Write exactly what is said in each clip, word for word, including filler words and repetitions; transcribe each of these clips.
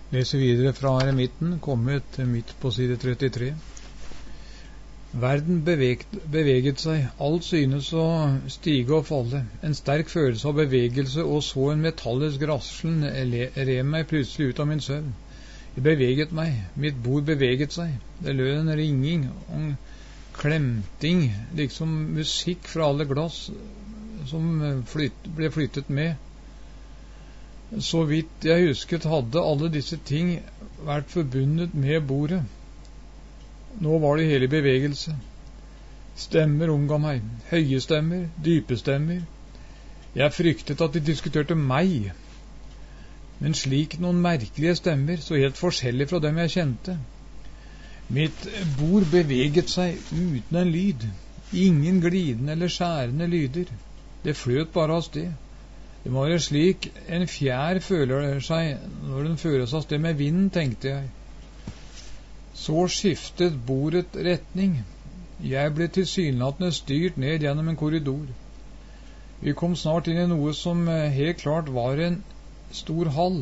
Leser videre fra eremitten, kommet midt på side trettitre. Verden beveget, beveget seg, alt synes å stige og falle. En sterk følelse av bevegelse og så en metallisk rasselen rev meg plutselig ut av min søvn. Jeg beveget meg, mitt bord beveget seg. Det lød en ringing og klemting, liksom musikk fra alle glass som flytt, ble flyttet med. Så vidt jeg husket hadde alle disse ting vært forbundet med bordet. Nå var det hele bevegelse. Stemmer omga meg, høye stemmer, dype stemmer. Jeg fryktet at de diskuterte meg, men slik noen merkelige stemmer, så helt forskjellig fra dem jeg kjente. Mitt bord beveget seg uten en lyd, ingen glidende eller skjærende lyder. Det fløt bare av sted. Det var slik en fjær føler seg når den føres av sted med vinden, tenkte jeg. Så skiftet bordet retning. Jeg ble tilsynelatende styrt ned gjennom en korridor. Vi kom snart inn i noe som helt klart var en stor hall.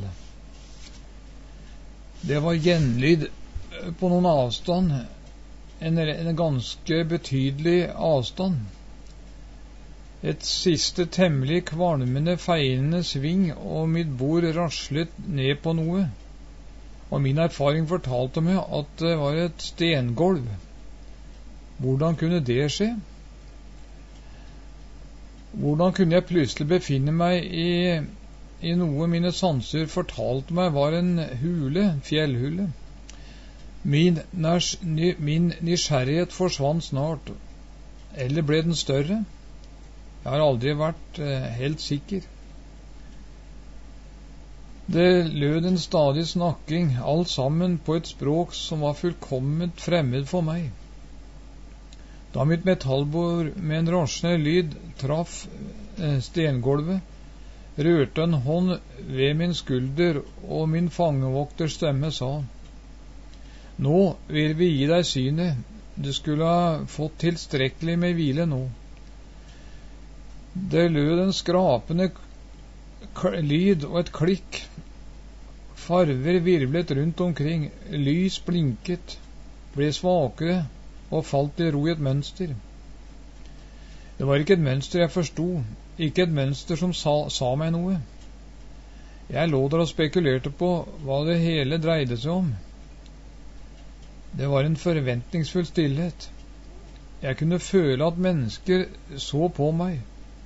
Det var gjenlyd på noen avstand, en, en ganske betydelig avstand. Et siste temmelig kvalmende feiende sving, og mitt bord raslet ned på noe. Og min erfaring fortalte meg at det var et stengolv. Hvordan kunne det skje? Hvordan kunne jeg plutselig befinne meg i, i noe mine sanser fortalte meg var en hule, fjellhule? Min, nærs, ny, min nysgjerrighet forsvant snart. Eller ble den større? Jeg har aldri vært eh, helt sikker. Det lød en stadig snakking, alt sammen på et språk som var fullkomment fremmed for meg. Da mitt metallbord med en rasende lyd traff eh, stengolvet, rørte en hånd ved min skulder, og min fangevokters stemme sa: «Nå vil vi gi deg synet. Du skulle ha fått tilstrekkelig med hvile nå.» Det lød en skrapende lyd og et klikk. Farver virvlet rundt omkring, lys blinket, ble svakere og falt til ro i et mønster. Det var ikke et mønster jeg forstod, ikke et mønster som sa, sa meg noe. Jeg lå der og spekulerte på hva det hele dreide seg om. Det var en forventningsfull stillhet. Jeg kunne føle at mennesker så på meg.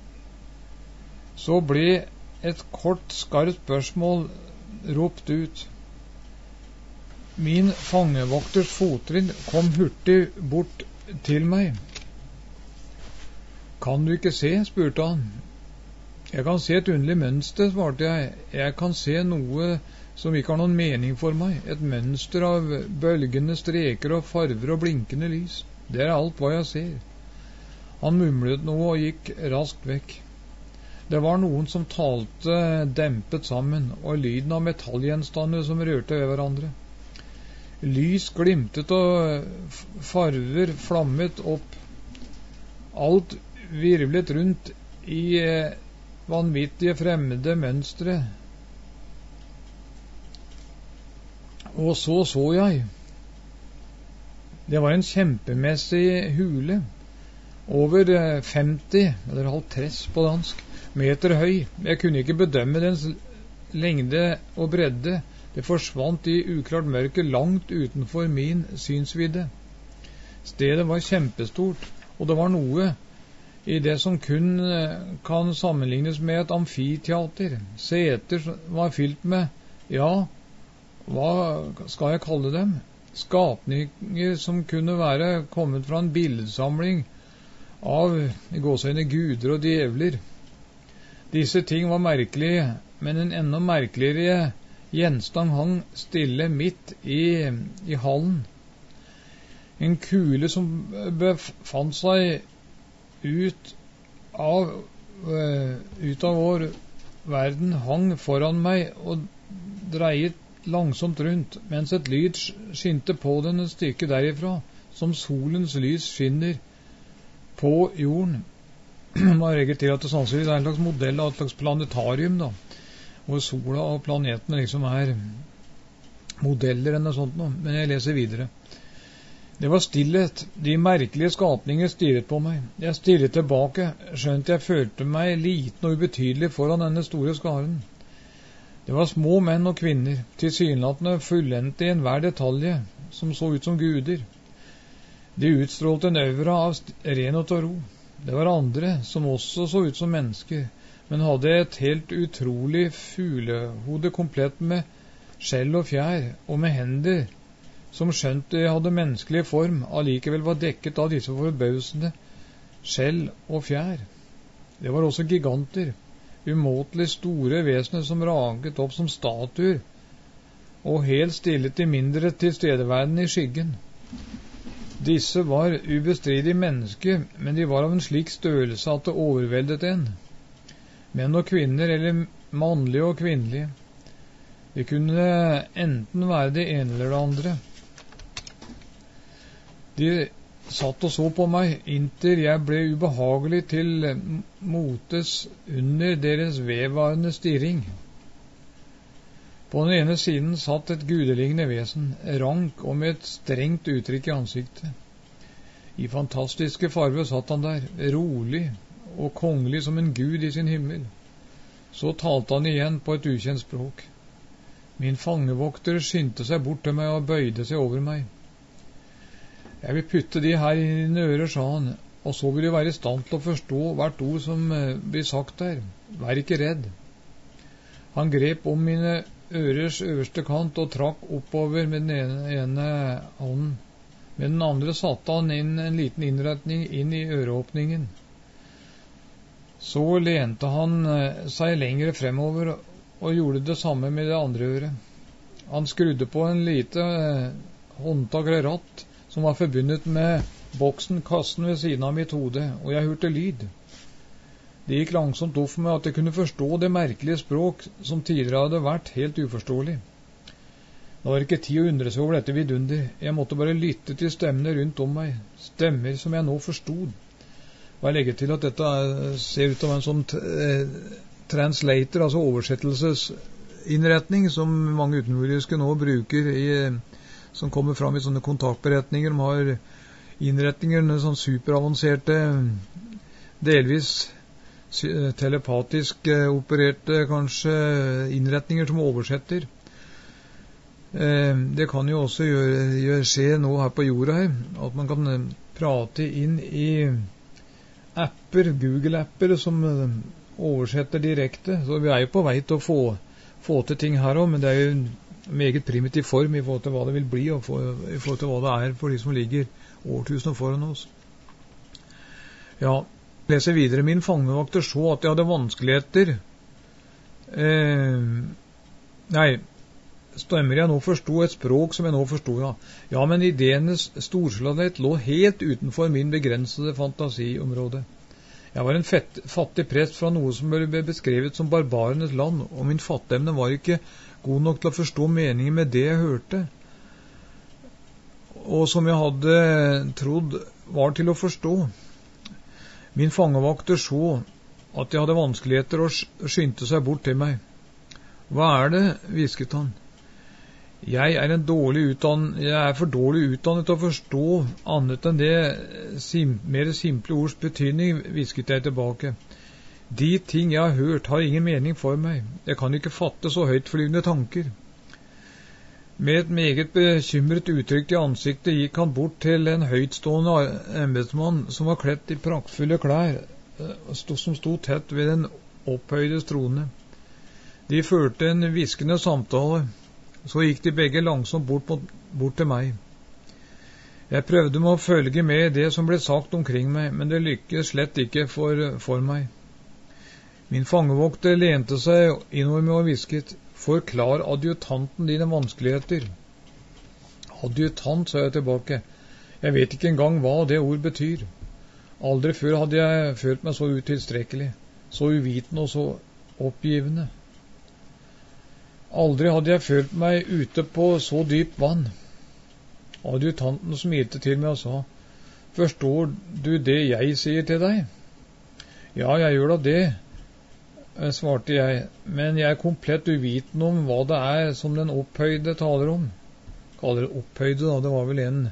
Så ble et kort, skarpt spørsmål ropt ut. Min fangevokters fottrinn kom hurtig bort til meg. «Kan du ikke se?» spurte han. «Jeg kan se et underlig mønster», svarte jeg. «Jeg kan se noe som ikke har noen mening for meg. Et mønster av bølgende streker og farver og blinkende lys. Det er alt hva jeg ser.» Han mumlet noe og gikk raskt vekk. Det var noen som talte dempet sammen, og lyden av metallgjenstander som rørte ved hverandre. Lys glimtet og farver flammet opp. Alt virvlet rundt i vanvittige fremmede mønstre. Og så så jeg. Det var en kjempemessig hule, over femti, eller halvtreds på dansk, meter høy. Jeg kunne ikke bedømme dens lengde og bredde. Det forsvant i uklart mørke langt utenfor min synsvidde. Stedet var kjempestort, og det var noe i det som kun kan sammenlignes med et amfiteater. Seter var fylt med, ja, hva skal jeg kalle dem? Skapninger som kunne være kommet fra en billedsamling av i gåseøyne guder og djevler. Disse ting var merkelige, men en enda merkeligere gjenstand hang stille midt i, i hallen. En kule som befant seg ut av, uh, ut av vår verden, hang foran meg og dreiet langsomt rundt, mens et lyd skinte på den et stykke derifra, som solens lys skinner på jorden. Man legger til at det sannsynligvis er en slags modell av et slags planetarium, da, hvor sola og planetene liksom er modeller enn noe sånt nå, men jeg leser videre. Det var stillhet. De merkelige skapninger stirret på meg. Jeg stirret tilbake, skjønt jeg følte meg liten og ubetydelig foran denne store skaren. Det var små menn og kvinner, tilsynelatende fullendte i enhver detalje, som så ut som guder. De utstrålte en aura av renhet og ro. Det var andre som også så ut som mennesker, men hadde et helt utrolig fuglehode komplett med skjell og fjær, og med hender som skjønt de hadde menneskelig form, allikevel var dekket av disse forbausende skjell og fjær. Det var også giganter, umåtelig store vesener som raget opp som statuer, og helt stillet de mindre tilstedeværende i skyggen. Disse var ubestridig mennesker, men de var av en slik størrelse at det overveldet en. Menn og kvinner, eller mannlige og kvinnelige. De kunne enten være det ene eller det andre. De satt og så på meg, inntil jeg ble ubehagelig til motes under deres vedvarende stirring. På den ene siden satt et gudelignende vesen, rank og med et strengt uttrykk i ansiktet. I fantastiske farver satt han der, rolig og kongelig som en gud i sin himmel. Så talte han igjen på et ukjent språk. Min fangevokter skyndte seg bort til meg og bøyde seg over meg. Jeg vil putte de her i dine ører, sa han, og så vil du være i stand til å forstå hvert ord som blir sagt der. Vær ikke redd. Han grep om mine ørers øverste kant og trakk oppover med den ene, ene hånden. Med den andre satte han inn en liten innretning inn i øreåpningen. Så lente han seg lengre fremover og gjorde det samme med det andre øret. Han skrudde på en lite håndtak eller ratt som var forbundet med boksen, kassen ved siden av mitt hode, og jeg hørte lyd. Det gikk langsomt opp for meg at jeg kunne forstå det merkelige språk som tidligere hadde vært helt uforståelig. Det var ikke tid å undre seg over dette vidunder. Jeg måtte bare lytte til stemmene rundt om meg, stemmer som jeg nå forstod. Og jeg legger til at dette ser ut til en sånn translator, altså oversettelsesinnretning, som mange utenfordiske nå bruker i som kommer fram i sånne kontaktberetninger. De har innretninger, sånn superavanserte, delvis telepatisk opererte kanskje innretninger som oversetter. Det kan jo også gjøre, gjøre, skje nå her på jorda her, at man kan prate inn i apper, Google-apper, som oversetter direkte. Så vi er jo på vei til å få, få til ting her også, men det er jo meget primitiv form i forhold til hva det vil bli, og for, i forhold til hva det er for de som ligger årtusener foran oss. Ja, leser videre. Min fangevakter så at jeg hadde vanskeligheter. Eh, nei, stemmer jeg nå forstod et språk som jeg nå forstod, ja. Ja, men ideenes storslagenhet lå helt utenfor min begrensede fantasiområde. Jeg var en fett, fattig prest fra noe som ble beskrevet som barbarenes land, og min fatteevne var ikke god nok til å forstå meningen med det jeg hørte, og som jeg hadde trodd var til å forstå. Min fangevakter så at jeg hadde vanskeligheter og skyndte seg bort til meg. Hva er det, hvisket han. Jeg er, en dårlig utdann- jeg er for dårlig utdannet til å forstå annet enn det sim, mer simple ords betydning, hvisket jeg tilbake. De ting jeg har hørt har ingen mening for meg. Jeg kan ikke fatte så høytflyvende tanker. Med et meget bekymret uttrykk i ansiktet gikk han bort til en høytstående embedsmann som var kledt i praktfulle klær, som stod tett ved den opphøyde trone. De førte en hviskende samtale. Så gikk de begge langsomt bort, bort til meg. Jeg prøvde med å følge med det som ble sagt omkring meg, men det lykkes slett ikke for, for meg. Min fangevokter lente seg innover med og hvisket, forklar adjutanten dine vanskeligheter. Adjutant, sa jeg tilbake. Jeg vet ikke engang hva det ord betyr. Aldri før hadde jeg følt meg så utilstrekkelig, så uvitende og så oppgivende. Aldri hadde jeg følt meg ute på så dypt vann. Adjutanten smilte til meg og sa, forstår du det jeg sier til deg? Ja, jeg gjør da det. svarte jeg, men jeg er komplett uviten om hva det er som den opphøyde taler om. Kaller det opphøyde da, det var vel en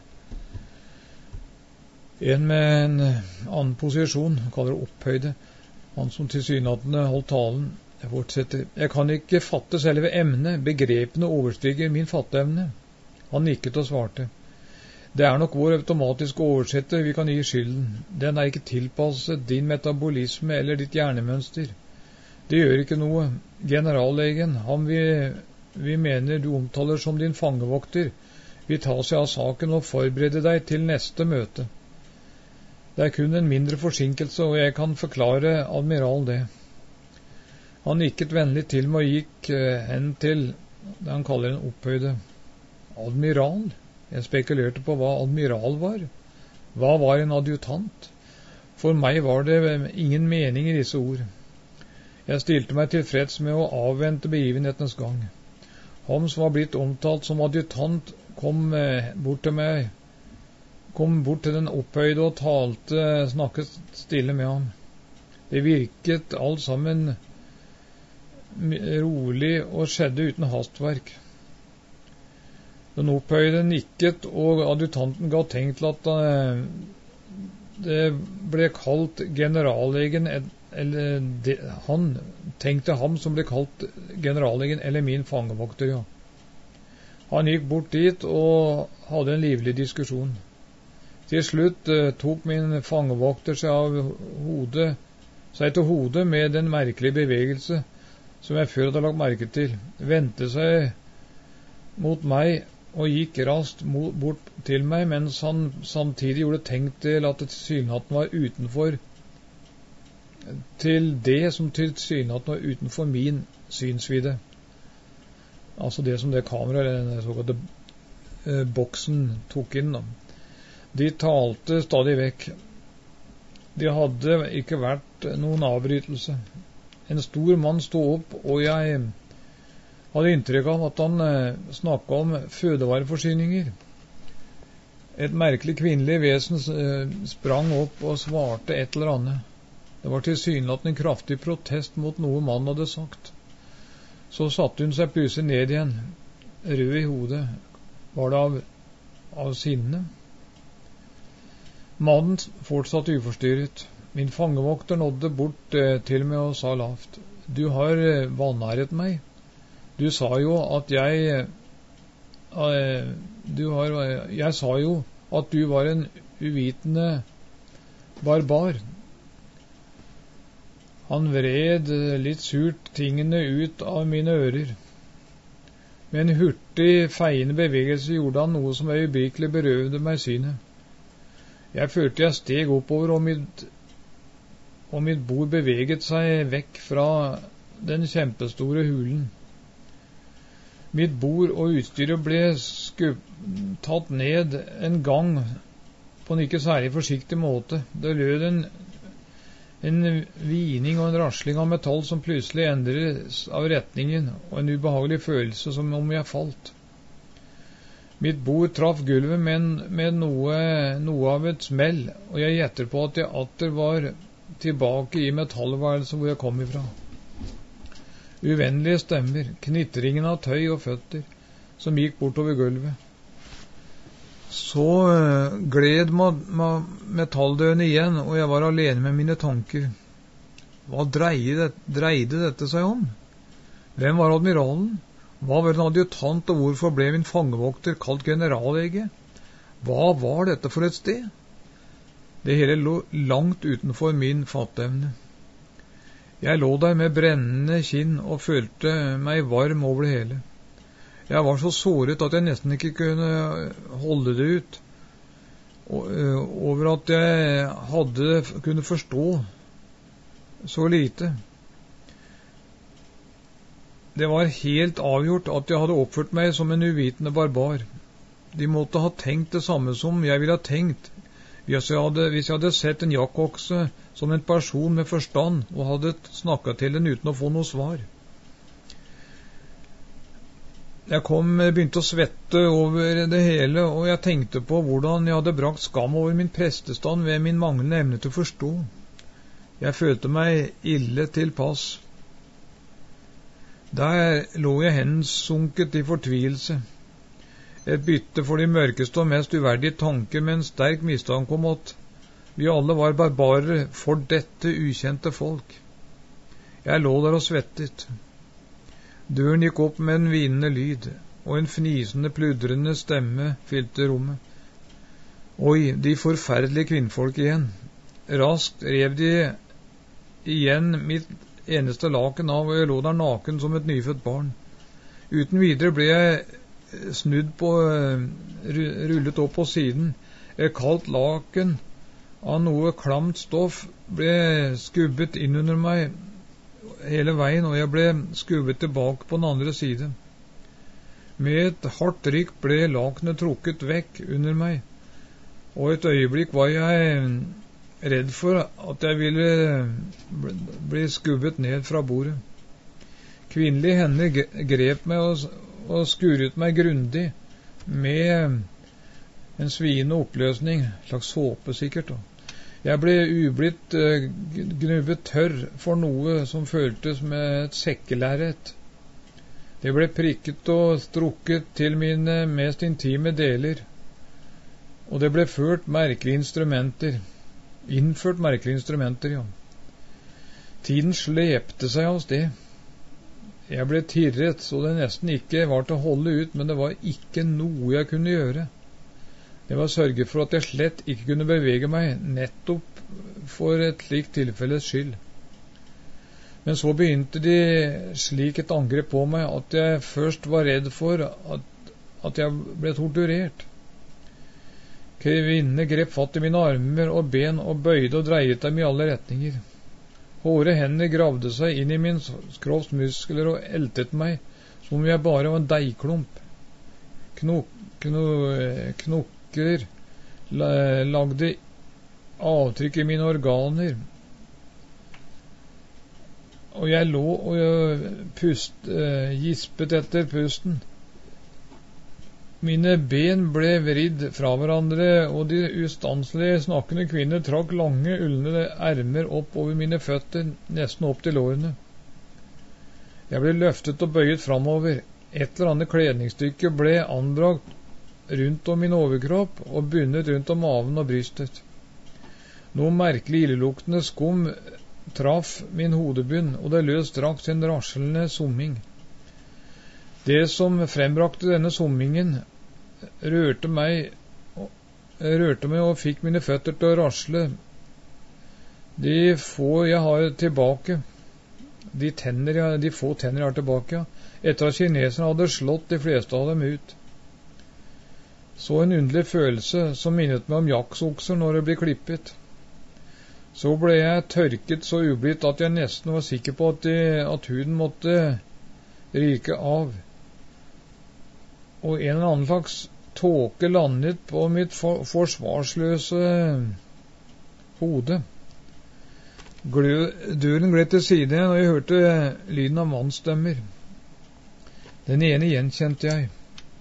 en med en annen posisjon, kaller det opphøyde. Han som tilsynelatende holdt talen. Jeg fortsetter. Jeg kan ikke fatte selve emnet, begrepene overstiger min fatteevne. Han nikket og svarte. Det er nok vår automatiske oversetter vi kan gi skylden. Den er ikke tilpasset din metabolisme eller ditt hjernemønster. Det gjør ikke noe. Generallegen, han vi, vi mener du omtaler som din fangevokter, vil ta seg av saken og forberede deg til neste møte. Det er kun en mindre forsinkelse, og jeg kan forklare admiral det. Han nikket vennlig til meg og gikk hen til det han kaller en opphøyde. Admiral? Jeg spekulerte på hva admiral var. Hva var en adjutant? For meg var det ingen mening i disse ord. Jeg stilte meg tilfreds med å avvente begivenhetens gang. Holmes var blitt omtalt som adjutant, kom bort til meg, kom bort til den opphøyde og talte, snakket stille med ham. Det virket alt sammen rolig og skjedde uten hastverk. Den opphøyde nikket, og adjutanten ga tegn til at det ble kalt generallegen, eller det, han tenkte ham som ble kalt generallegen, eller min fangevokter, ja. Han gikk bort dit og hadde en livlig diskusjon. Til slutt uh, tok min fangevokter seg av hodet, seg til hodet med den merkelige bevegelse som jeg før hadde lagt merke til, vendte seg mot meg og gikk raskt bort til meg, mens han samtidig gjorde tegn til at tilsynelatende var utenfor til det som tilsynelatende var utenfor min synsvidde. Altså det som det kameraet, eller den såkalte eh, boksen tok inn da. De talte stadig vekk. Det hadde ikke vært noen avbrytelse. En stor mann stod opp, og jeg hadde inntrykk av at han eh, snakket om fødevareforsyninger. Et merkelig kvinnelig vesen eh, sprang opp og svarte et eller annet. Det var tilsynelatende en kraftig protest mot noe mannen hadde sagt. Så satte hun seg plutselig ned igjen, rød i hodet. Var det av, av sinne? Mannen fortsatte uforstyrret. Min fangevokter nådde bort eh, til meg og sa lavt. Du har eh, vanæret meg. Du sa jo at jeg uh, du har, uh, jeg sa jo at du var en uvitende barbar. Han vred uh, litt surt tingene ut av mine ører. Med en hurtig, feiende bevegelse gjorde han noe som øyeblikkelig berøvde meg synet. Jeg følte jeg steg oppover, og mitt, og mitt bord beveget seg vekk fra den kjempestore hulen. Mitt bord og utstyret ble skup, tatt ned en gang på en ikke særlig forsiktig måte. Det lød en, en vining og en rasling av metall som plutselig endres av retningen, og en ubehagelig følelse som om jeg falt. Mitt bord traff gulvet med, med noe, noe av et smell, og jeg gjetter på at jeg atter var tilbake i metallværelset hvor jeg kom ifra. Uvennlige stemmer, knitringen av tøy og føtter, som gikk bortover gulvet. Så uh, gled ma ma metalldøren igjen, og jeg var alene med mine tanker. Hva dreide, dreide dette seg om? Hvem var admiralen? Hva var en adjutant, og hvorfor ble min fangevokter kalt generallege? Hva var dette for et sted? Det hele lå langt utenfor min fatteevne. Jeg lå der med brennende kinn og følte meg varm over det hele. Jeg var så såret at jeg nesten ikke kunne holde det ut, over at jeg hadde kunne forstå så lite. Det var helt avgjort at jeg hadde oppført meg som en uvitende barbar. De måtte ha tenkt det samme som jeg ville ha tenkt, hvis jeg hadde, hvis jeg hadde sett en jakkokse som en person med forstand og hadde snakket til den uten å få noe svar. Jeg kom, begynte å svette over det hele, og jeg tenkte på hvordan jeg hadde brakt skam over min prestestand ved min manglende evne til å forstå. Jeg følte meg ille tilpass. Der lå jeg hensunket i fortvilelse. Et bytte for de mørkeste og mest uverdige tanker med en sterk mistanke om at vi alle var barbarer for dette ukjente folk. Jeg lå der og svettet. Døren gikk opp med en hvinende lyd, og en fnisende, pludrende stemme fylte rommet. Oi, de forferdelige kvinnfolk igjen. Raskt rev de igjen mitt eneste laken av, og jeg lå der naken som et nyfødt barn. Uten videre ble jeg snudd på, rullet opp på siden. Et kaldt laken av noe klamt stoff ble skubbet inn under meg hele veien, og jeg ble skubbet tilbake på den andre side. Med et hardt rykk ble lakenet trukket vekk under meg, og et øyeblikk var jeg redd for at jeg ville bli skubbet ned fra bordet. Kvinnelige hender grep meg og, og skuret meg grundig med en sviende oppløsning, slags såpe sikkert. Jeg ble ublitt gnubbet tørr for noe som føltes med et sekkelerret. Det ble prikket og strukket til mine mest intime deler, og det ble ført merkelige instrumenter. Innført merkelige instrumenter, ja. Tiden slepte seg av sted. Jeg ble tirret, så det nesten ikke var til å holde ut, men det var ikke noe jeg kunne gjøre. Det var sørget for at jeg slett ikke kunne bevege meg, nettopp for et slikt tilfelles skyld. Men så begynte de slik et angrep på meg, at jeg først var redd for at, at jeg ble torturert. Kvinnene grep fatt i mine armer og ben og bøyde og dreiet dem i alle retninger. Hårde hender gravde seg inn i min kropps muskler og eltet meg, som om jeg bare var en deigklump. Knok, kno, knokker lagde avtrykk i mine organer, og jeg lå og pust, gispet etter pusten. Mine ben ble vridd fra hverandre, og de ustanselige snakkende kvinner trakk lange, ullende ermer opp over mine føtter, nesten opp til lårene. Jeg ble løftet og bøyet framover. Et eller annet kledningsstykke ble anbrakt rundt om min overkropp og bundet rundt om maven og brystet. Noe merkelig illeluktende skum traff min hodebunn, og det løs straks en raslende summing. Det som frembrakte denne summingen rørte meg, rørte meg og fikk mine føtter til å rasle. De få jeg har tilbake, de, tenner jeg, de få tenner jeg har tilbake, etter at kineserne hadde slått de fleste av dem ut. Så en underlig følelse som minnet meg om jaksokser når det blir klippet. Så ble jeg tørket så ublidt at jeg nesten var sikker på at, de, at huden måtte ryke av. Og en eller annen slags tåke landet på mitt for, forsvarsløse hode. Glø, døren gled til side, og jeg hørte lyden av mannsstemmer. Den ene gjenkjente jeg.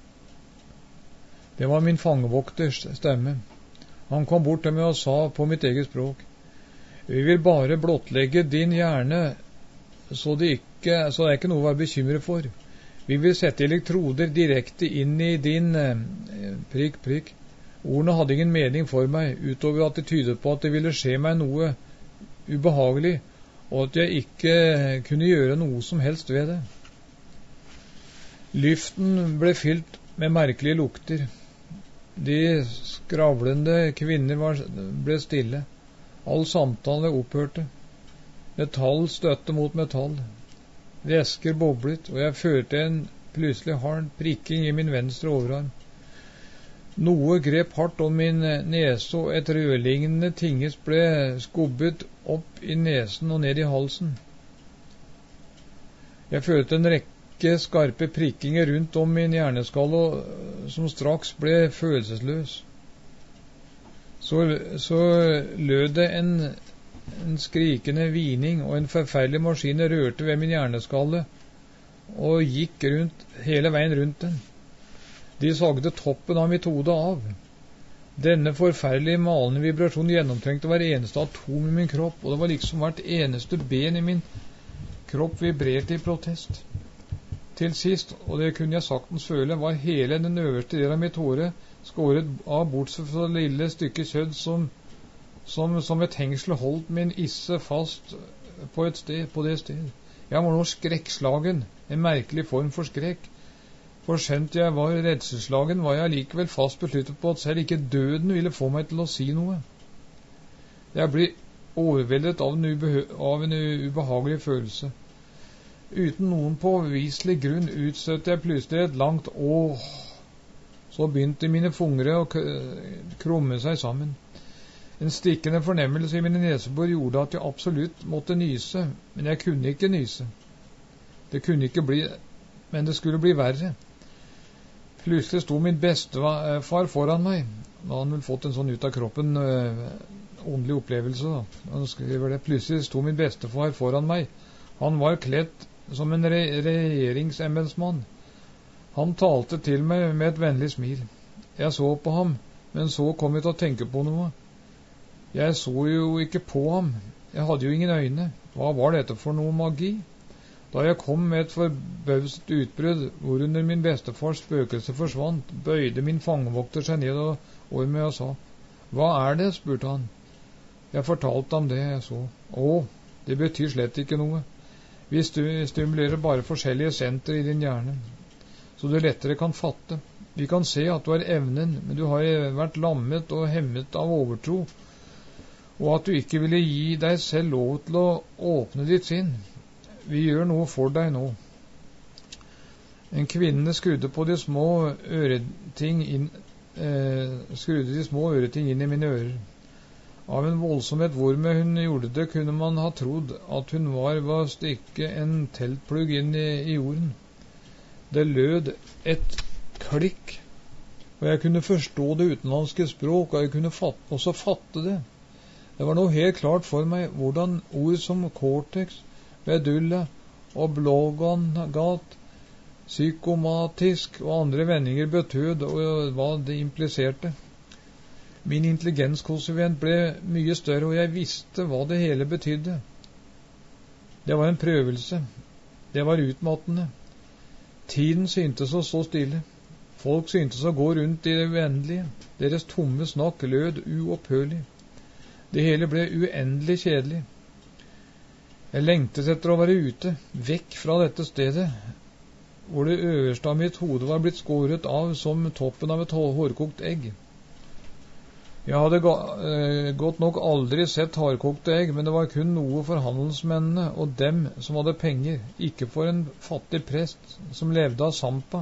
Det var min fangevokters stemme. Han kom bort til meg og sa på mitt eget språk: «Vi vil bare blottlegge din hjerne, så det, ikke, så det er ikke noe å være bekymret for. Vi vil sette elektroder direkte inn i din eh, prikk, prikk. Ordene hadde ingen mening for meg, utover at det tydet på at det ville skje meg noe ubehagelig, og at jeg ikke kunne gjøre noe som helst ved det. Luften ble fylt med merkelige lukter. De skravlende kvinner var, ble stille. All samtale opphørte. Metall støtte mot metall. Væsker boblet, og jeg følte en plutselig hard prikking i min venstre overarm. Noe grep hardt om min nese, og et rødlignende tinges ble skubbet opp i nesen og ned i halsen. Jeg følte en rekke skarpe prikkinger rundt om min hjerneskalle, som straks ble følelsesløs. Så, så lød det en En skrikende hvining, og en forferdelig maskin rørte ved min hjerneskalle og gikk rundt, hele veien rundt den. De sagde toppen av mitt hode av. Denne forferdelige malende vibrasjonen gjennomtrengte hver eneste atom i min kropp, og det var liksom hvert eneste ben i min kropp vibrerte i protest. Til sist, og det kunne jeg saktens føle, var hele den øverste del av mitt håre skåret av, bortsett fra det lille stykket kjødd som, som, som et hengsel holdt min isse fast på, et sted, på det sted. Jeg var nå skrekkslagen, en merkelig form for skrekk. For skjønt jeg var redselslagen, var jeg likevel fast besluttet på at selv ikke døden ville få meg til å si noe. Jeg ble overveldet av en, ube, av en ubehagelig følelse. Uten noen påviselig grunn utstøtte jeg plutselig et langt åh. Så begynte mine fingre å krumme seg sammen. En stikkende fornemmelse i mine nesebor gjorde at jeg absolutt måtte nyse, men jeg kunne ikke nyse. Det kunne ikke bli, men det skulle bli verre. Plutselig sto min bestefar foran meg. Da hadde han vel fått en sånn ut av kroppen øh, åndelig opplevelse. Da. Han skriver det. Plutselig sto min bestefar foran meg. Han var kledt som en re regjeringsembetsmann. Han talte til meg med et vennlig smil. Jeg så på ham, men så kom jeg til å tenke på noe. Jeg så jo ikke på ham. Jeg hadde jo ingen øyne. Hva var dette for noe magi? Da jeg kom med et forbauset utbrudd, hvorunder min bestefars spøkelse forsvant, bøyde min fangevokter seg ned og over meg og sa, «Hva er det?» spurte han. Jeg fortalte ham det jeg så. «Å, det betyr slett ikke noe. Vi stimulerer bare forskjellige sentre i din hjerne, så du lettere kan fatte. Vi kan se at du har evnen, men du har vært lammet og hemmet av overtro, og at du ikke ville gi deg selv lov til å åpne ditt sinn. Vi gjør noe for deg nå.» En kvinne skrudde på de små øreting inn, eh, skrudde de små øreting inn i mine ører. Av en voldsomhet hvormed hun gjorde det, kunne man ha trodd at hun var ved å stikke en teltplugg inn i, i jorden. Det lød et klikk, og jeg kunne forstå det utenlandske språk, og jeg kunne fatte, også fatte det. Det var noe helt klart for meg hvordan ord som cortex, medulla og blogangat, psykomatisk og andre vendinger betød, og hva det impliserte. Min intelligenskonsevent ble mye større, og jeg visste hva det hele betydde. Det var en prøvelse. Det var utmattende. Tiden syntes å stå stille. Folk syntes å gå rundt i det uendelige. Deres tomme snakk lød uopphørlig. Det hele ble uendelig kjedelig. Jeg lengtet etter å være ute, vekk fra dette stedet, hvor det øverste av mitt hode var blitt skåret av som toppen av et hårkokt egg. Jeg hadde godt nok aldri sett hardkokte egg, men det var kun noe for handelsmennene og dem som hadde penger, ikke for en fattig prest som levde av sampa.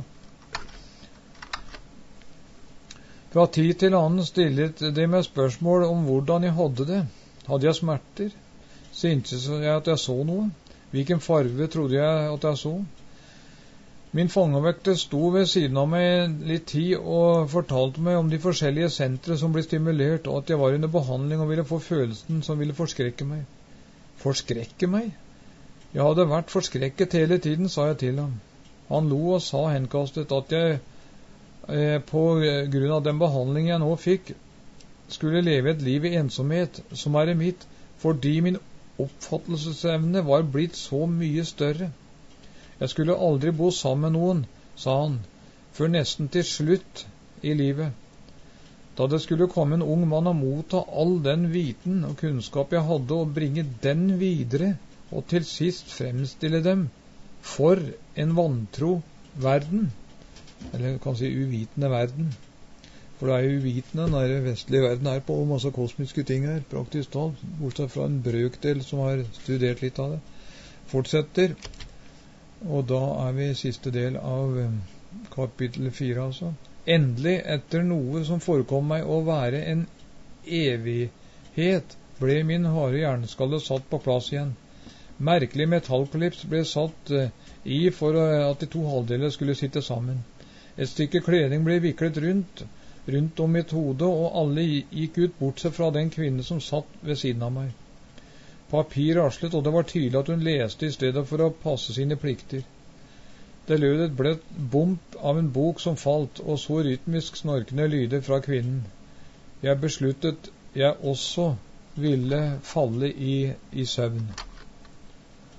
Fra tid til annen stillet de meg spørsmål om hvordan jeg hadde det. Hadde jeg smerter? Syntes jeg at jeg så noe? Hvilken farve trodde jeg at jeg så? Min fangevekter sto ved siden av meg litt tid og fortalte meg om de forskjellige sentre som ble stimulert, og at jeg var under behandling og ville få følelsen som ville forskrekke meg. Forskrekke meg? Jeg hadde vært forskrekket hele tiden, sa jeg til ham. Han lo og sa henkastet at jeg, eh, på grunn av den behandling jeg nå fikk, skulle leve et liv i ensomhet som er mitt, fordi min oppfattelsesevne var blitt så mye større. Jeg skulle aldri bo sammen med noen, sa han, før nesten til slutt i livet. Da det skulle komme en ung mann og motta all den viten og kunnskap jeg hadde, og bringe den videre, og til sist fremstille dem for en vantro verden, eller kan si uvitende verden. For det er jo uvitende når den vestlige verden er på masse kosmiske ting her, praktisk talt, bortsett fra en brøkdel som har studert litt av det. Fortsetter. Og da er vi i siste del av kapittel fire, altså. Endelig, etter noe som forekom meg å være en evighet, ble min harde hjerneskalle satt på plass igjen. Merkelig metallklips ble satt i for at de to halvdeler skulle sitte sammen. Et stykke kledning ble viklet rundt, rundt om mitt hode, og alle gikk ut bortsett fra den kvinne som satt ved siden av meg. Papir raslet, og det var tydelig at hun leste i stedet for å passe sine plikter. Det lød et bløtt bump av en bok som falt, og så rytmisk snorkende lyder fra kvinnen. Jeg besluttet jeg også ville falle i, i søvn.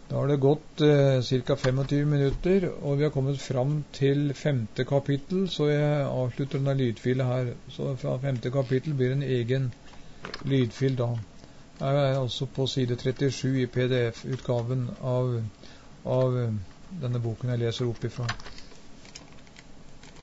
Da har det gått eh, ca. tjuefem minutter, og vi har kommet fram til femte kapittel, så jeg avslutter denne lydfilen her. Så fra femte kapittel blir en egen lydfil da. Jeg er altså på side trettisju i P D F-utgaven av, av denne boken jeg leser opp ifra.